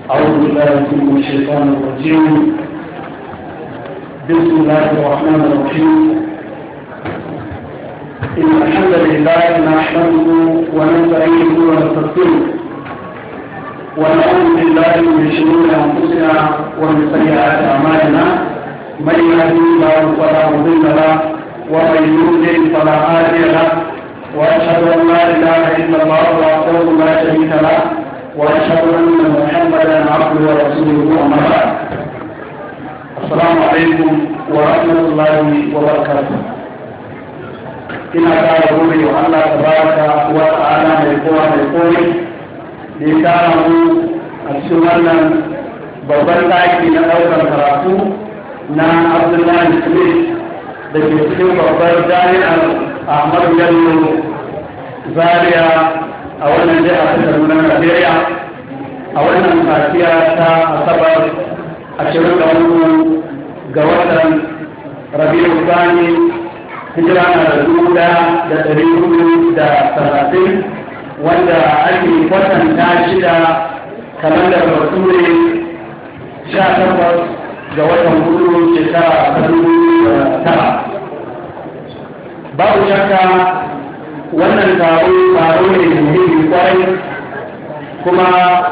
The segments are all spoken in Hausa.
أعوذ بالله من الشيطان الرجيم. بسم الله الرحمن الرحيم. إن الحمد لله نحمده ونستعينه ونستغفره ونعوذ بالله من شرور أنفسنا ومن سيئات أعمالنا. من يهده الله فلا مضل له ومن يضلل فلا هادي له، وأشهد أن لا إله إلا الله وحده لا شريك له، وأشهد أن محمدا عبده ورسوله. أما بعد، السلام عليكم ورحمة الله وبركاته. ina ƙara gode wa Allah tabaraka wa ta'ala mai kowa mai komai da ya kara mu a cikin wannan babban ɗaki na ɗaukar karatu na Abdullahi Smith da ke cikin babbar jami'ar Ahmadu Bello Zaria a wannan jihar ta Kaduna, Najeriya, a wannan safiya ta Asabar 24 ga watan Rabi'u Thani, hijira na da 1430, wanda ake kwatanta shi da kalandar Bature 18 ga watan hudu shekara ta 2009. Babu shakka wannan taro ne muhimmi kwarai, kuma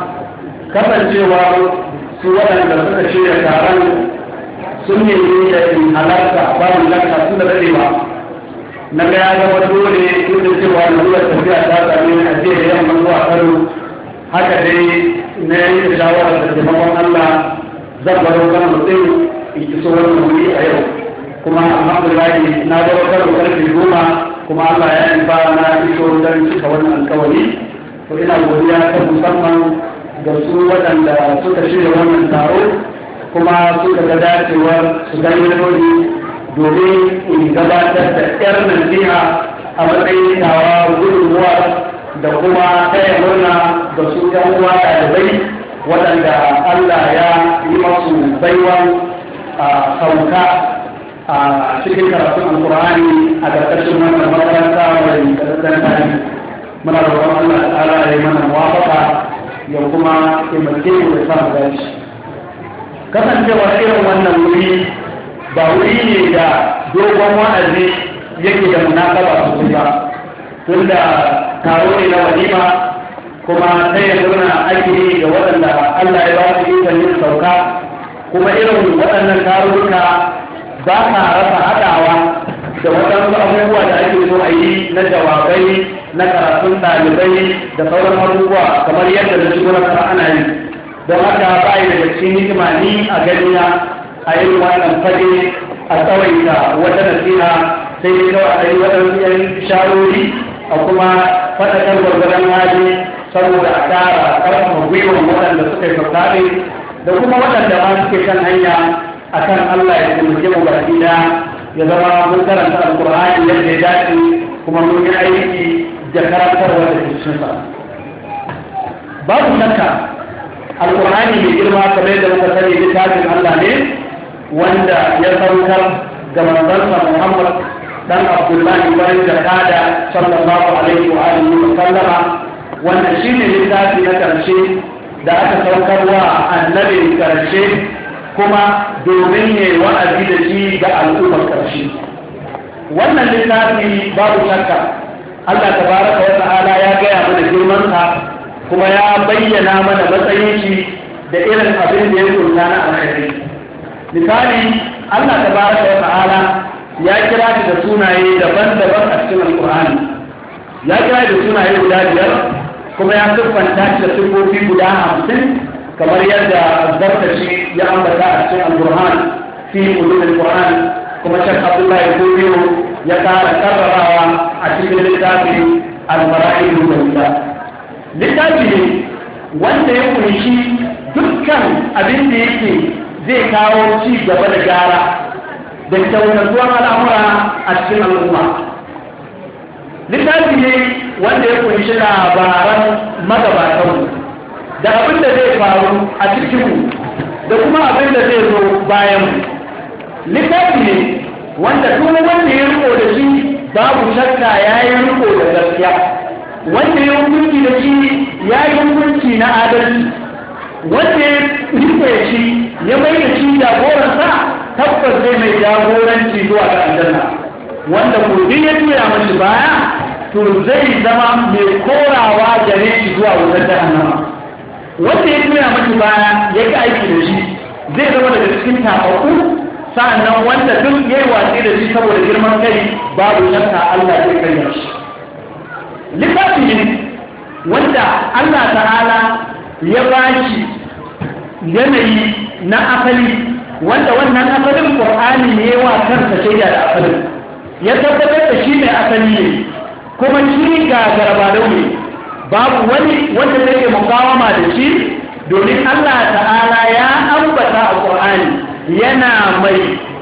kasancewa su waɗanda suka shirya taron sun nemi da in halarta babu lakka su da daɗe ba. Na ga ya zama dole duk da cewa lura tafiya ta same ni a jiya da yamma zuwa Kano, haka dai na yanke shawarar da taimakon Allah zan baro Kano mutum in iso wannan wuri a yau. Kuma alhamdulillah na baro Kano karfe 10, kuma Allah ya yi ba na iso don cika wannan alkawari. To ina godiya ta musamman ga su waɗanda suka shirya wannan taro, kuma suka ga dacewar su gani dole domin in gabatar da ƴar nasiha a matsayin tawa gudunmuwa da kuma taya murna ga su ƴan uwa ɗalibai waɗanda Allah ya yi masu baiwan sauka a cikin karatun alkur'ani a ƙarƙashin wannan makaranta mai ƙarƙashin tarihi. Muna roƙon Allah ta'ala ya yi mana muwafaka ya kuma taimake mu da samu dace. Kasancewa irin wannan wuri ba wuri ne da dogon wa'azi yake da munasaba sosai ba, tunda taro ne na walima, kuma sai ya nuna ake ga waɗanda Allah ya ba su ikon yin sauka, kuma irin waɗannan tarurruka ba sa rasa haɗawa da waɗansu abubuwa da ake so a yi na jawabai na karatun ɗalibai da sauran abubuwa kamar yadda da shigo na ana yi. Don haka ba yi daga cikin hikima ni a ganina a yin wannan fage a tsawaita wata nasiha, sai dai kawai a yi waɗansu yan sharori a kuma faɗakar gwargwadon hali saboda a ƙara ƙarfafa gwiwan waɗanda suka yi fasaɗe da kuma waɗanda ma suke kan hanya a kan Allah ya taimake mu baki ɗaya, ya zama mun karanta alƙur'ani yadda ya dace kuma mun yi aiki da karantarwa da cikinsa. Babu shakka alƙur'ani mai girma kamar yadda muka sani littafin Allah ne wanda ya saukar ga manzansa Muhammad dan Abdullahi bayan jakada sallallahu alaihi wa alihi wa sallama, wanda shine littafi na karshe da aka saukar wa annabin karshe kuma domin ya wa'azi da shi ga al'ummar karshe. Wannan littafi babu shakka Allah tabaraka wa ta'ala ya gaya mana girmansa, kuma ya bayyana mana matsayin shi da irin abin da ya kunta na alkhairi. Misali, Allah tabaraka wa ta'ala ya kira shi da sunaye daban-daban a cikin Alƙur'ani. Ya kira shi da sunaye guda 5, kuma ya siffanta shi da siffofi guda 50 kamar yadda Zarkashi ya ambata a cikin Al-Qur'an fi ulumul Qur'an, kuma Sheikh Abdullahi Godiyo ya ƙara karrarawa a cikin littafin Al-Fara'id al-Walida. Littafi ne wanda ya kunshi dukkan abin da yake zai kawo ci gaba da gyara da kyautattuwan al'amura a cikin al'umma. Littafi ne wanda ya kunshi labaran magabatan da abin da zai faru a cikinmu da kuma abin da zai zo bayan. Littafi ne wanda duk wanda ya riko da shi babu shakka ya yi riko da gaskiya, wanda ya hukunci da shi ya yi hukunci na adalci, wanda ya rike shi ya mai da shi jagoransa tabbas zai mai jagoranci zuwa ga aljanna, wanda kudi ya tura mashi baya to zai zama mai korawa gare shi zuwa wutar jahannama. Wanda ya tura mashi baya ya ga aiki da shi zai zama daga cikin tafafu, sa'annan wanda duk yayi watsi da shi saboda girman kai babu shakka Allah zai kai shi. Littafi ne wanda Allah ta'ala ya bashi yanayi na asali, wanda wannan asalin Qur'ani ne wa kansa shaida da asalin, ya tabbatar da shi mai asali ne kuma shi ga garbadau ne, babu wani wanda zai yi mukawama da shi, domin Allah ta'ala ya ambata a Qur'ani yana mai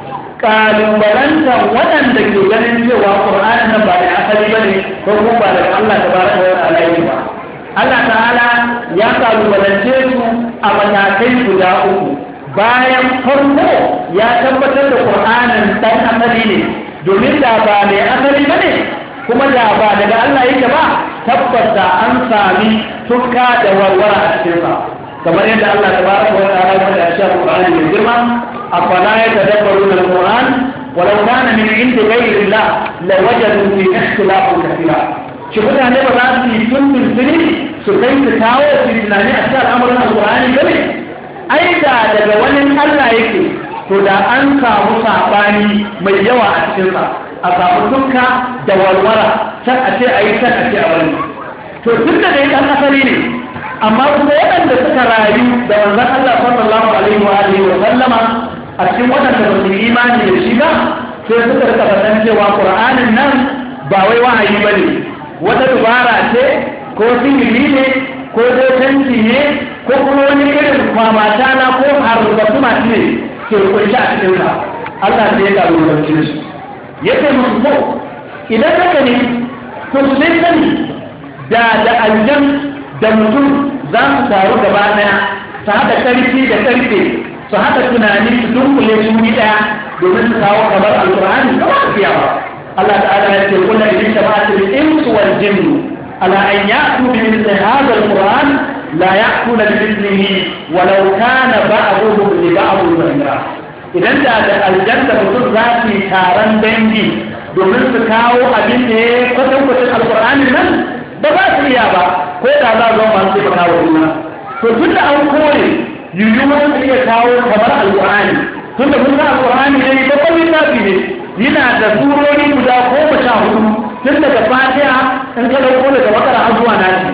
kalubalantar waɗanda ke ganin cewa Qur'ani nan ba da asali bane ko kuma ba da Allah tabaraka wa ta'ala ba. Allah ta'ala ya kalubalance su a matakai guda uku. Bayan farko ya tabbatar da Qur'anin dan asali ne, domin da ba mai asali bane kuma da ba daga Allah yake ba, tabbata an sami tukka da warwara a cikin sa. Kamar yadda Allah tabaraka wa ta'ala ya faɗa a cikin Qur'ani mai girma, afala yatadabbaruna al-Qur'an walau kana min 'indi ghayri Allah lawajadu fihi ikhtilafan kathira. Shi mutane ba za su yi tuntuni su kai su kawo su tunani a cikin al'amuran Al-Qur'ani bane? Ai da daga wani Allah yake to da an samu sabani mai yawa a cikin sa, a samu tukka da walwala, can a ce ayi can a ce a wani. To tun da dai dan asali ne, amma kuma waɗanda suka rayu da manzon Allah sallallahu alaihi wa alihi wa sallama a cikin waɗanda ba su imani da shi ba, sai suka rika fatan cewa Qur'anin nan ba wai wahayi bane, wata dubara ce ko sihiri ne ko dokanci ne ko kuma wani irin kwamata na ko harbatu masu ne ke kunshi a cikin sa. Allah sai ya kalubalance su yake musu ko idan haka ne to su dai sani da aljan da mutum za su taru gaba daya su haɗa ƙarfi da ƙarfe, su haɗa tunani su dunkule su wuri ɗaya domin su kawo kamar alƙur'ani ba su fiya ba. Allah ta'ala ya ce kullu in shama'atul insu wal jinnu ala an ya'tu bi mithli hadha al-qur'an la ya'tuna bi mithlihi walau kana ba'dhuhum li ba'dhin dhahira. Idan da aljanna mutum za su yi taron dangi domin su kawo abin da ya kwatankwacin alƙur'anin nan ba za su iya ba, ko da za zo masu yi kawo juna. To tun da an kore yiwuwar su iya kawo kamar alƙur'ani, tun da mun alƙur'ani ne babban littafi ne, yana da surori guda 14 tun daga Fatiha in ka dauko daga Bakara har zuwa Nasi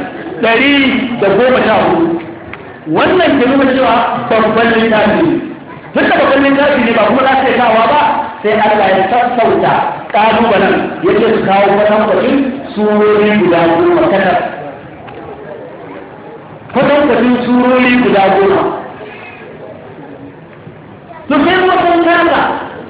114. Wannan ke nuna cewa babban littafi ne. Tun da babban littafi ne ba kuma za su yi kawo ba, sai Allah ya sassauta ƙalubalen yake su kawo kwatankwacin surori guda 10 kadar. Kwatankwacin surori guda 10. To sai wasan kasa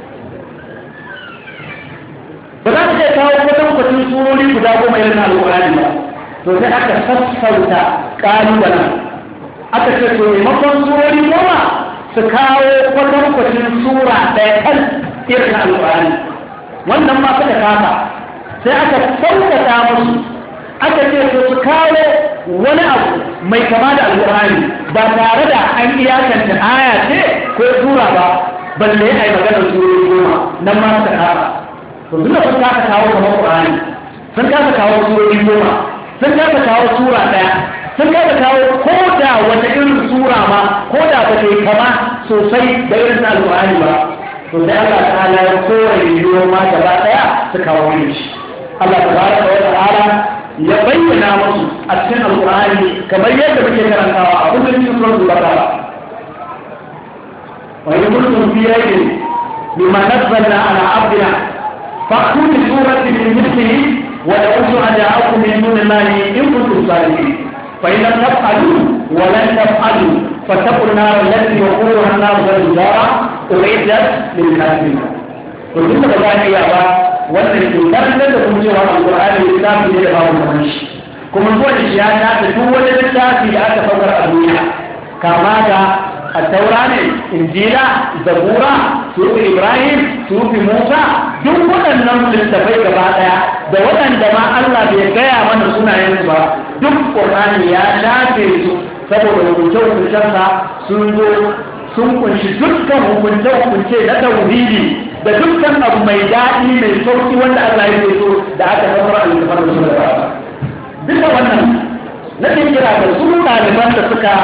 ba za su iya kawo kwatankwacin surori guda 10 irin na alƙur'ani ba. To sai aka sassauta ƙalubalen, aka ce to maimakon surori 10 su kawo kwatankwacin sura ɗaya kan irin na alƙur'ani. Wannan ma suka kasa, sai aka sauƙaƙa musu, aka ce to su kawo wani abu mai kama da alƙur'ani ba tare da an iyakanta aya ce ko sura ba, balle ai maganar surori 10. Nan ma suka kasa. To duk sun kasa kawo kamar Qur'ani, sun kasa kawo surori 10, sun kasa kawo sura ɗaya, sun kasa kawo ko da wata irin sura ma ko da ba ta yi kama sosai da irin alƙur'ani ba. To sai Allah ta'ala ya kore yiwuwar ma gaba ɗaya su kawo shi. Allah tabaraka wa ta'ala ya bayyana musu a cikin alƙur'ani kamar yadda muke karantawa a kullum cikin suratul Baqara. Wa in kuntum fi raybin mimma nazzalna ala abdina فأتوا بسورة من مثله ودعوا شهداءكم من دون الله إن كنتم صادقين فإن لم تفعلوا ولن تفعلوا فاتقوا النار التي وقودها النار والحجارة أعدت للكافرين. وكنت بذلك يا أبا wannan cutar da kuma cewa alƙur'ani littafi ne da babu kamar shi, kuma kowace shi ya tafi duk wani littafi da aka saukar a duniya, kama da التوراة إنجيلا زبورا سورة إبراهيم سورة موسى duk waɗannan littafai gaba ɗaya da waɗanda ma Allah bai gaya mana sunayensu ba, duk Qur'ani ya shafe su saboda hukunce-hukuncensa sun zo sun kunshi dukkan hukunce-hukunce na tauhidi da dukkan abu mai daɗi mai sauki wanda Allah ya so da aka samar a littafin da suka gaba. Duka wannan na kira da su ɗaliban da suka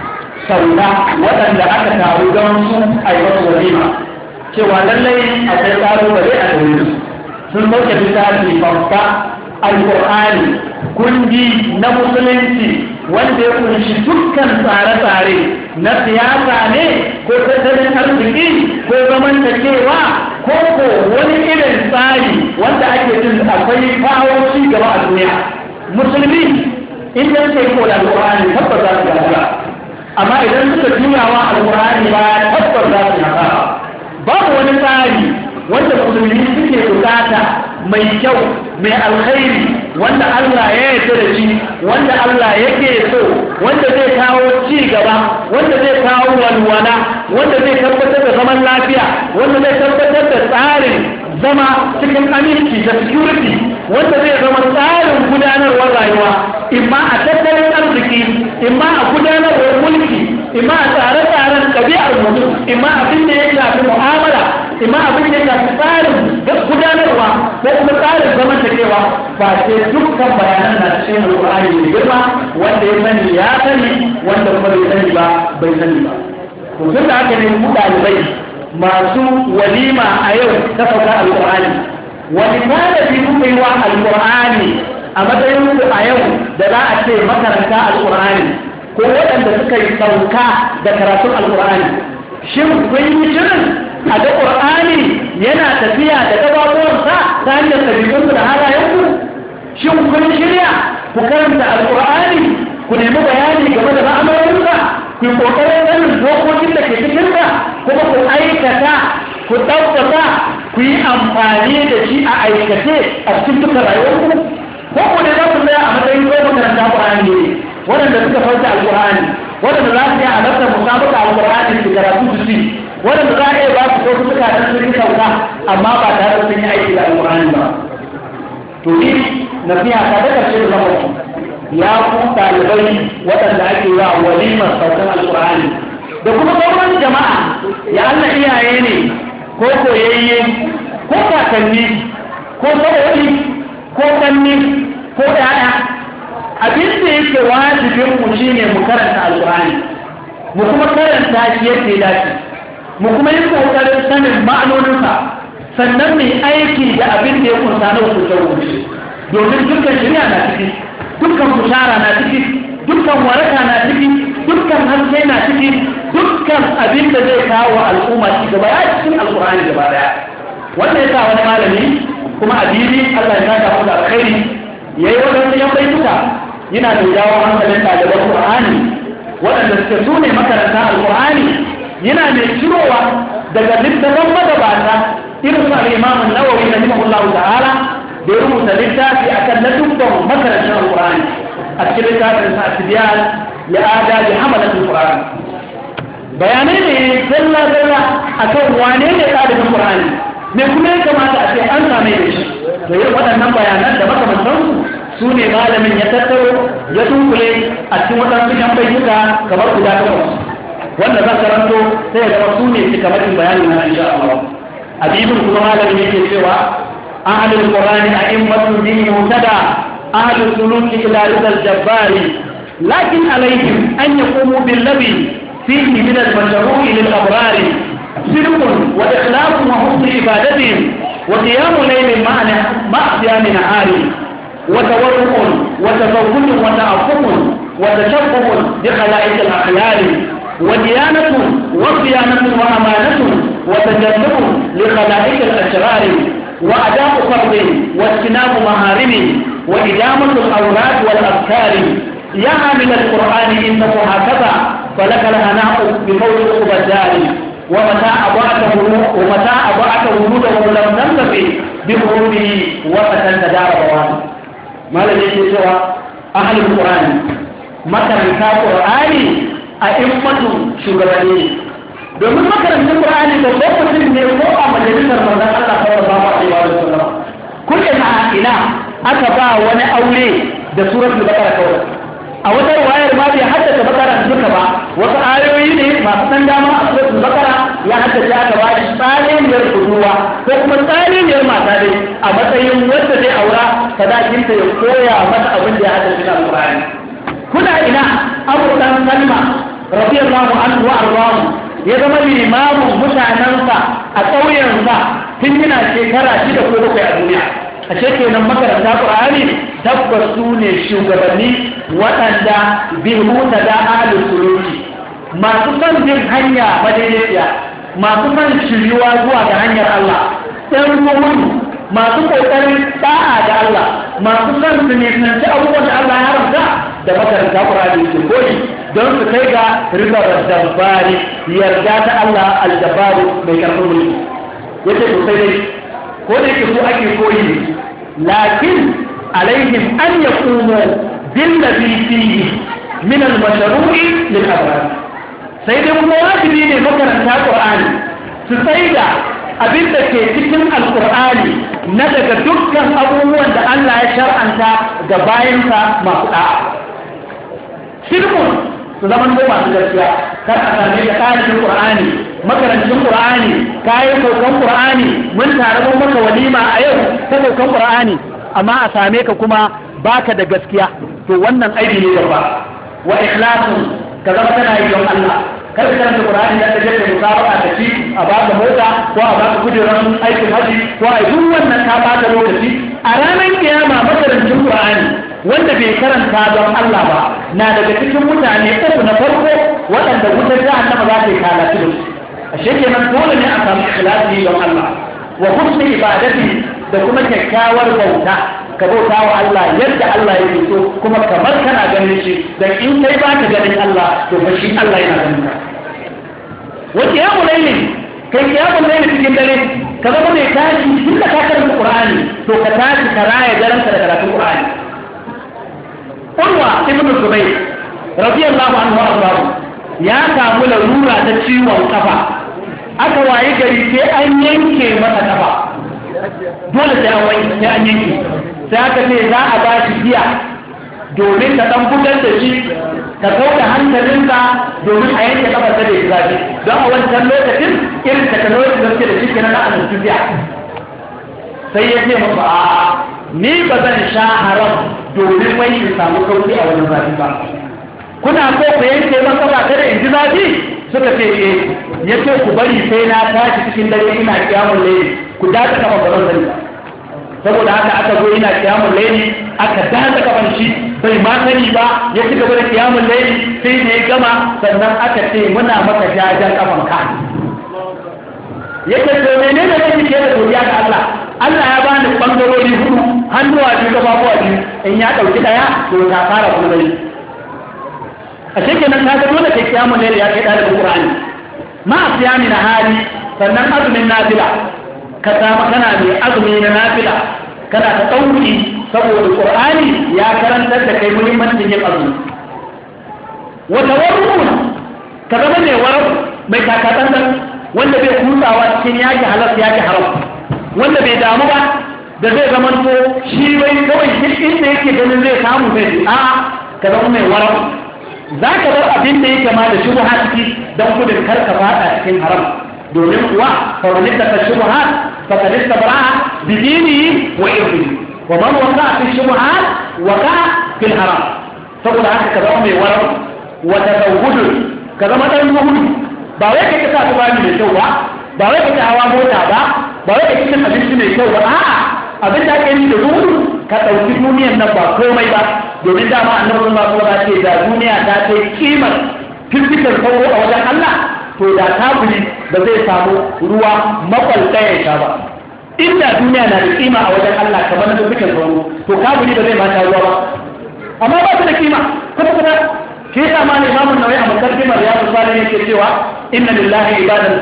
sauka waɗanda aka taru don su a yi wasu walima cewa lallai akwai ƙalubale a gare su sun ɗauke littafi babba alƙur'ani kundi na musulunci wanda ya kunshi dukkan tsare-tsare na siyasa ne ko tattalin arziki ko zamantakewa ko wani irin tsari wanda ake jin akwai kawo ci gaba a duniya. Musulmi idan sai ko da alƙur'ani tabbas za su gaba, amma idan suka juyawa alƙur'ani ba tabbas za su gaba. Babu wani tsari wanda musulmi suke bukata mai kyau mai alkhairi wanda Allah ya yarda da shi wanda Allah yake so wanda zai kawo ci gaba wanda zai kawo walwala wanda zai tabbatar da zaman lafiya wanda zai tabbatar da tsarin zama cikin aminci da security wanda zai zama tsarin gudanarwar rayuwa imma a tattalin arziki imma a gudanarwar mulki imma a tsare-tsaren ɗabi'ar mutum imma abin da ya shafi mu'amala imma abin da ya shafi tsarin gudanarwa ko kuma tsarin zamantakewa ba sai dukkan bayanan na cikin alƙur'ani mai girma wanda ya sani ya sani wanda kuma bai sani ba bai sani ba. To tun da haka ne mu ɗalibai masu walima a yau ta sauka alƙur'ani wani tanadi kuka yi wa alƙur'ani a matsayin ku a yau da za a ce makaranta alƙur'ani ko waɗanda suka yi sauka da karatun alƙur'ani shin kun yi shirin a ga ƙur'ani yana tafiya da gababuwansa ta hanyar ɗabi'unku da halayenku? Shin kun shirya ku karanta alƙur'ani ku nemi bayani game da ma'amarinsa ku yi ƙoƙarin sanin dokokin da ke cikinsa kuma ku aikata ku ɗaukaka ku yi amfani da shi a aikace a cikin dukkan rayuwarku? Ko ku ne za ku tsaya a matsayin ko makaranta ƙur'ani ne waɗanda suka sauke alƙur'ani waɗanda za su yi halartar musabaka alƙur'ani su karatu su ci waɗanda za a iya ba su ko suka da sun yi sauka amma ba tare da sun yi aiki da alƙur'ani ba. To ni nasiha ta da ƙarshe da zama ya ku ɗalibai waɗanda ake yi wa walimar saukan alƙur'ani da kuma sauran jama'a ya Allah iyaye ne ko koyayye ko kakanni ko sabo'i ko ƙanni ko ɗaya abin da yake wajibin mu shine mu karanta alƙur'ani mu kuma karanta shi yadda ya dace mu kuma yi kokarin sanin ma'anoninsa sannan mai aiki da abin da ya kunsa na hukunce domin dukkan shari'a na ciki dukkan bushara na ciki dukkan waraka na ciki dukkan haske na ciki dukkan abin da zai kawo al'umma ci gaba ya cikin alƙur'ani gaba daya. Wannan yasa wani malami kuma addini Allah ya saka mu da alkhairi yayi wadannan yan baituka yana da jawo hankalin ɗaliban Qur'ani waɗanda suke su ne makaranta alƙur'ani yana mai cirowa daga littafin magabata irin su al-Imam an-Nawawi rahimahullahu ta'ala da ya rubuta littafi akan ladubban makarantar alƙur'ani a cikin littafin sa Tibyan ya ada bi hamalat al-Qur'an. Bayanai ne dalla akan wane ne ɗalibin Qur'ani me kuma ya kamata a ce an same da shi to yin waɗannan bayanan da makamantansu su ne malamin ya tattaro ya dunkule a cikin waɗansu yan bayyuka kamar guda takwas wanda zan karanto sai ya zama su ne cikamakin bayanin na insha Allah. Abibin kuma malamin yake cewa ahlul qur'ani a'immatul dini mutada ahlus suluki ila ridal jabbari lakin alaihim an yaqumu bil ladhi fihi min al-mashru'i lil abrari صدق وإخلاص وحسن عبادتهم وقيام ليل مع صيام نهار وتورع وتزود وتعفف وتشبه بخلائق الأخيار وديانة وصيانة وأمانة وتجنب لخلائق الأشرار وأداء فرض واجتناب محارم وإدامة الأولاد والأذكار يا عامل القرآن إنه هكذا فلك الهناء بقول عقبى الدار ومتى أضعت وجوده لم تنتفي بخروجه وفتن دار بواسط ما الذي سوى أهل القرآن makaranta Qur'ani a immatu shugabanni domin makarantar Qur'ani da lokacin ne ko a majalisar manzon Allah sallallahu alaihi wa sallam kullum a ina aka ba wani aure da suratul baqara kawai a wata riwayar ma bai haddace baqara duka ba, wasu ayoyi ne masu ɗan dama a suratul Baqara ya haddace aka ba shi tsariniyar budurwa ko kuma tsariniyar mata dai a matsayin wanda zai aura sadakinta ya koya mata abin da ya haddace na Al-Qur'ani. Kuna ina Abu Dan Salma radiyallahu anhu wa ardahu ya zama limamin mutanensa a ƙauyensa tun yana shekara 6 ko 7 a duniya. A kenan makaranta Qur'ani tabbas su ne shugabanni waɗanda bihuta da ahlus suluki, masu son bin hanya madaidaiciya, masu son shiriwa zuwa ga hanyar Allah, ɗan ruwan masu ƙoƙarin da'a da Allah, masu son su nisanci abubuwan da Allah ya haramta da makaranta Qur'ani su koyi don su kai ga ribar dabbari yarda ta Allah aljabaru mai karfin mulki. Yace to sai dai ko da yake su ake koyi lakin alaihim an yaqumu bil ladhi fihi min al mashru'i lil abrar. Sai dai kuma wajibi ne makaranta Qur'ani su tsaida abin da ke cikin alqur'ani na daga dukkan abubuwan da Allah ya shar'anta ga bayansa masu da'a. Shirkun su zaman ko masu gaskiya, kar a same da ƙarin Qur'ani, makarancin Qur'ani, kayan saukan Qur'ani, mun tare mun maka walima a yau ta saukan Qur'ani, amma a same ka kuma baka da gaskiya, to wannan aibi ne gaba. Wa ikhlasun ka zama kana yi don Allah, kar ka karanta Qur'ani da kaje da musabaka da shi a baka mota ko a baka kujerar aikin haji ko a duk wannan ka baka lokaci. A ranar kiyama makarancin Qur'ani wanda bai karanta don Allah ba na daga cikin mutane uku na farko waɗanda wutar jahannama za ta yi kalaci da su. Ashe kenan dole ne a samu ikhlasi don Allah wa husni ibadati da kuma kyakkyawar bauta, ka bauta wa Allah yadda Allah yake so kuma kamar kana ganin shi, dan in kai ba ka ganin Allah to fa shi Allah yana ganin ka. Wa qiyamul layli, kai qiyamul layli cikin dare ka zama mai tashi tun da ka karanta Qur'ani to ka tashi ka raya daren ka da karatun Qur'ani. Urwa ibn Zubayr radiyallahu anhu ardahu ya samu larura ta ciwon kafa, aka waye gari sai an yanke masa kafa, dole sai an yanke, sai aka ce za a ba shi biya domin ka dan fitar da shi ka kauda hankalinsa domin a yanke kafa ta da ya zafi, don a wancan lokacin irin technology da suke da shi kenan na anesthesia. Sai ya ce masa a'a ni ba zan sha haram domin wai in samu sauki a wajen zafi ba. Kuna so ku yanke masa ba kada in ji zafi? Suka ce ya ce ku bari sai na tashi cikin dare ina kiyamun laili, ku dace kafa gaban zari. Saboda haka aka zo ina kiyamun laili, aka dace kafan shi bai ma sani ba, ya ci gaba da kiyamun laili sai da ya gama, sannan aka ce muna maka jajan kafan ka. Yake to menene ne kike da godiya ga Allah? Allah ya bani bangarori 4, hannuwa 2, kafafuwa 2, in ya dauki daya to ta fara kuma dai. A shekenan ka ga dole kai kiyamun laili ya kai dalibin Qur'ani. Ma asiyami na hali, sannan azumin nafila, ka samu kana mai azumi na nafila, kana ta ɗauki saboda Qur'ani ya karantar da kai muhimmancin yin azumi. Wata warrun ka zama mai warar mai kakatantar wanda bai kutsawa cikin yaki halas yaki haram, wanda bai damu ba da zai zama to shi bai kawai inda yake ganin zai samu zai a'a ka zama mai warar. Za ka bar abin da yake ma da shubha ciki don gudun karka fada cikin haram, domin kuwa farunin da ta shubha فقد استبرأ بدينه وإرضه ومن وقع في الشبهات وقع في الحرام. saboda haka ka zama mai warar wata tawhudu, ka zama dan zuhudu, ba wai ka kasa tufafi mai kyau ba, ba wai ka hawa mota ba, ba wai ka cin abinci mai kyau ba, a'a abin da ake yi da zuhudu ka ɗauki duniyar nan ba komai ba, domin dama annabi sallallahu alaihi wasallam ce da duniya ta kai kimar fifikar sauro a wajen Allah to da kafiri ba zai samu ruwa makwalta ya sha ba. Inda duniya na da kima a wajen Allah kamar na dukkan sauro to kafiri ba zai ma sha ruwa ba, amma ba su da kima kuma kuma shi yasa ma Imam Nawawi a mukaddimar Riyadus Salihin yake cewa inna lillahi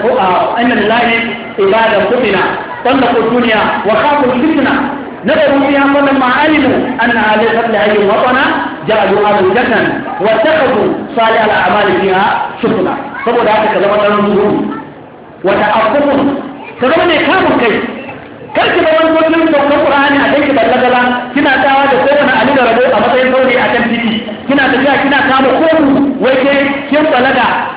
ibadan kutina طلقوا الدنيا وخافوا الفتنة نظروا فيها فلما علموا أنها ليست لأي وطنا جعلوا أبوجة واتخذوا صالح الأعمال فيها شكرا. saboda haka ka zama ɗan zuhuru wata abubuwan ka zama ne kamun kai, karki da wani gwamnan saukar ƙur'ani a kai ki ballagala kina dawa da kowane ali da rabo a matsayin saurayi a kan titi, kina tafiya kina kama komu wai kai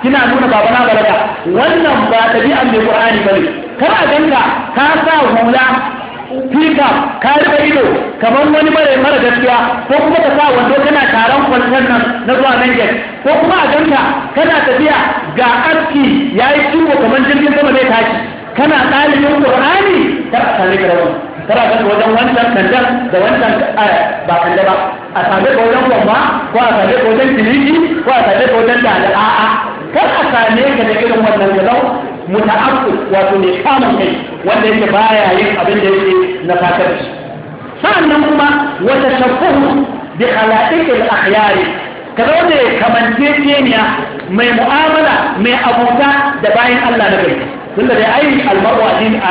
kina nuna baba na balaga, wannan ba ɗabi'an mai Qur'ani bane. Kar a ganka ka sa hula fika ka rufe ido kamar wani mara gaskiya, ko kuma ka sa wando kana taron kwantar nan na zuwa nan gate, ko kuma a ganka kana tafiya ga aski yayi ciwo kamar jirgin sama zai tashi, kana ɗalibin Qur'ani. Kar a same ka da wannan, kar a ganka wajen wancan kandan da wancan ba kanda ba, a same ka wajen gwamma, ko a same ka wajen tiliki, ko a same ka wajen dada. A'a, kar a same ka da irin wannan galau muta'aqqid, wato ne kamun kai wanda yake baya yin abin da yake na fatarci. Sa'annan kuma wata shafuhu bi khala'iqil akhyar, kaza wanda kamanceceniya mai mu'amala mai abuta da bayan Allah na gari. tunda da ai almar'u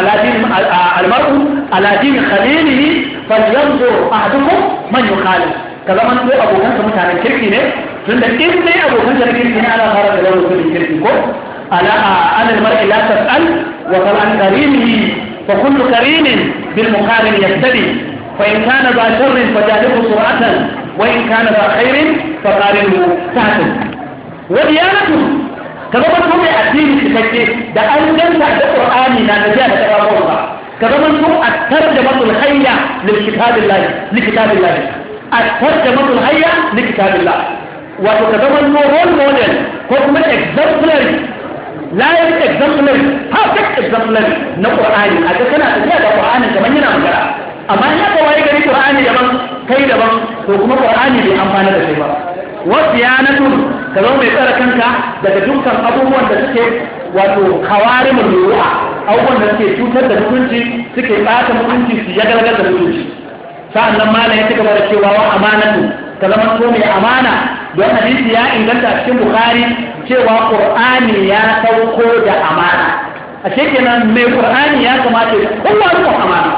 ala din khalilihi falyanzur ahadukum man yukhalil, kaza man ko abokan sa mutanen kirki ne, tunda in dai abokan sa kirki ne ana fara da mutumin kirki ko ala al-mar'i la tas'al wa qal an qarinihi fa kullu qarinin bil muqarin yaktadi, fa in kana ba sharrin fajalihu sur'atan wa in kana ba khairin fa qarinhu sa'atan. wa diyanatu kaza man ko mai addini cikakke da an ganta da Qur'ani na tafiya da kafafunsa, kaza man ko at-tarjamatul hayya li kitabillah at-tarjamatul hayya li kitabillah, wato kaza man ko role model ko kuma exemplary, live exemplary, perfect exemplary na Qur'ani. A ga kana tafiya da Qur'ani kamar yana magana, amma in aka waye gari Qur'ani daban kai daban, to kuma Qur'ani bai amfana da kai ba. wasiyanatun ka zama mai tsara kanka daga dukkan abubuwan da suke wato kawarimul ru'a, abubuwan da suke cutar da mutunci, suke bata mutunci, su ya gargar da mutunci. sa'annan malam ya cigaba da cewa wa amanatu ka zama so mai amana, don hadisi ya inganta a cikin Bukhari cewa Qur'ani ya sauko da amana. a kenan mai Qur'ani ya kamata kowa rikon amana.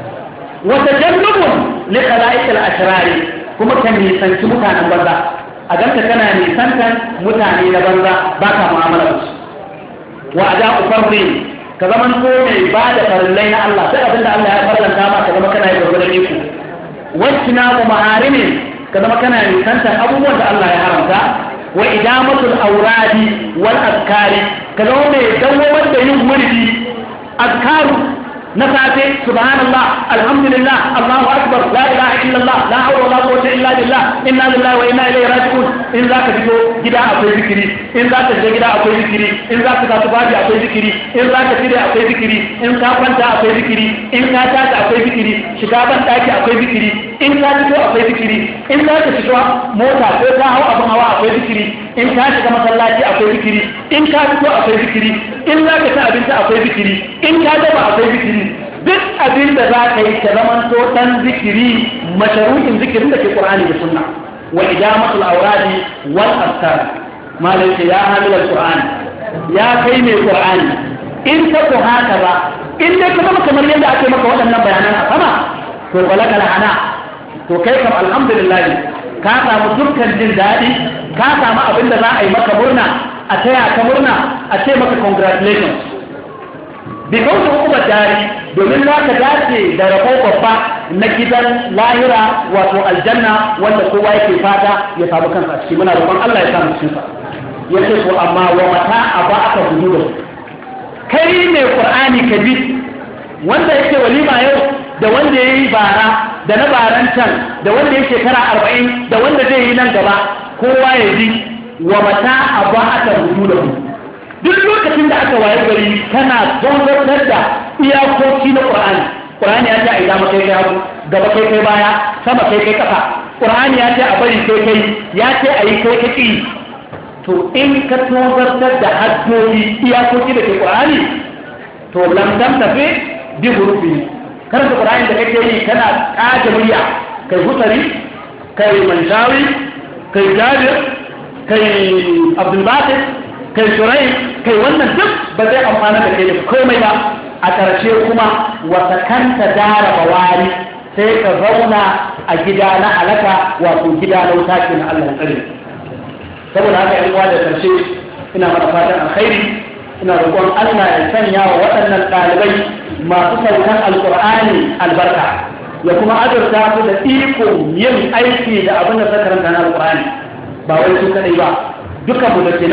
wa tajannubun li khala'iqil ashrari, kuma kan nisanci mutanen banza. a ganka kana nisantar mutane na banza ba ka mu'amala da su. wa ada'u fardin ka zama ko mai ba da farillai na Allah, sai abinda Allah ya farlanta ma ka zama kana yi gurgurdan iko. wacina ku maharimin ka zama kana nisantar abubuwan da Allah ya haramta. wa idamatul auradi wal azkari ka zama mai dawwamar da yin wurdi, azkaru na safe subhanallah alhamdulillah Allahu akbar la ilaha illallah la hawla wala quwwata illa billah inna lillahi wa inna ilaihi raji'un. in zaka fito gida akwai zikiri, in zaka je gida akwai zikiri, in zaka tafi baji akwai zikiri, in zaka tire akwai zikiri, in ka kwanta akwai zikiri, in ka tashi akwai zikiri, shiga ban daki akwai zikiri, in ka fito akwai zikiri, in zaka shiga mota ko ka hawo abun hawa akwai zikiri, in ka shiga masallaci akwai zikiri, in ka fito akwai zikiri, in zaka ci abinci akwai zikiri, in ka dafa akwai zikiri. duk abin da za ka yi ta zaman to dan zikiri, masharutin zikirin da ke Qur'ani da Sunna. wa idamatul awradi wal azkar, malai ya hamil al-Qur'ani, ya kai mai Qur'ani, in ka ko haka ba, in dai ka zama kamar yadda ake maka waɗannan bayanan a sama, to balaka lahana, to kai kam alhamdulillah ka samu dukkan jin daɗi, ka samu abin da za a yi maka murna, a taya ka murna, a ce maka congratulations. bi kauce hukumar dari, domin za ka dace da rabo babba na gidan lahira, wato aljanna, wanda kowa yake fata ya samu kansa ciki. muna roƙon Allah ya samu cikin sa. yace to amma wa mata aba aka hudu da kai ne Qur'ani ka bi, wanda yake walima yau da wanda yayi bara da na baran can da wanda yake shekara 40 da wanda zai yi nan gaba, kowa ya ji wa mata aba aka hudu da duk lokacin da aka waye gari kana tozartar da iyakoki na Qur'ani. Qur'ani ya ce a idama kai kai hagu, gaba kai kai baya, sama kai kai kafa. Qur'ani ya ce a bari kai kai, ya ce a yi kai kai. to in ka tozartar da haddodi iyakoki da ke Qur'ani, to lam tafi bi hurufi. Karanta Qur'ani da kake yi kana kaje murya, kai hutari, kai manshawi, kai jabir, kai Abdul Basit, kai shurai, kai wannan duk ba zai amfana da kai da komai ba. a ƙarshe kuma wata kanta dara bawari, sai ka zauna a gida na halaka, wato gida na wuta ke na Allah tsare. saboda haka yan uwa da ƙarshe ina mana fatan alkhairi, ina roƙon Allah ya sanya wa waɗannan ɗalibai masu saukan alƙur'ani albarka, ya kuma azurta su da iko yin aiki da abin da suka karanta na alƙur'ani. ba wai su kadai ba, dukkan mu da ke nan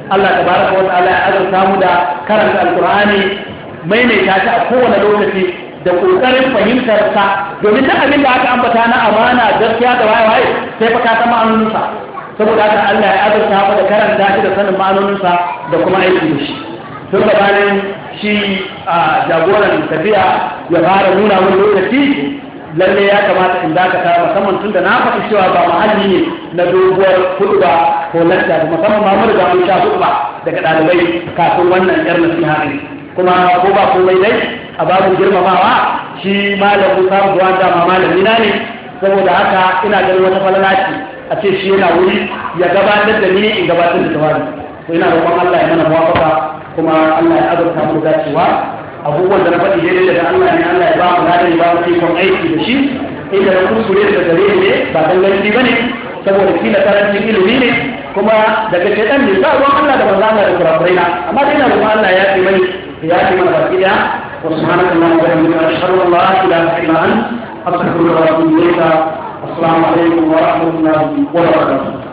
Allah tabaraka wa ta'ala ya azurta mu da karanta alqur'ani maimaita ta a kowane lokaci da kokarin fahimtar sa domin duk abin da aka ambata na amana gaskiya da waye sai fa ka san ma'anoninsa saboda haka Allah ya azurta mu da karanta shi da sanin ma'anoninsa da kuma aiki da shi tun gabanin shi a jagoran tafiya ya fara nuna wani lokaci lalle ya kamata in dakata musamman tun da na faɗi cewa ba mahalli ne na doguwar hudu ba ko lakta da musamman ma mun riga mun sha hudu ba daga ɗalibai kafin wannan yar nasiha ne kuma ko ba komai dai a babu girmamawa shi malam Musa Buwan da malami na ne saboda haka ina ganin wata falalaci a ce shi yana wuri ya gabatar da ni in gabatar da tawari ko ina roƙon Allah ya mana muwafaka kuma Allah ya azurta mu dacewa abubuwan da na faɗi daidai daga Allah ne Allah ya ba mu hadari ba mu ikon aiki da shi inda na kuskure da gare ne ba danganci bane saboda kila karancin ilimi ne kuma daga shaitan ne sa ruwan Allah da manzo Allah da kurakurai na amma dai na roƙon Allah ya fi mani ya fi mana baki daya wa subhanaka allahumma wa bihamdika ashhadu an la ilaha illa anta astaghfiruka wa atubu ilayka assalamu alaikum wa rahmatullahi wa barakatuh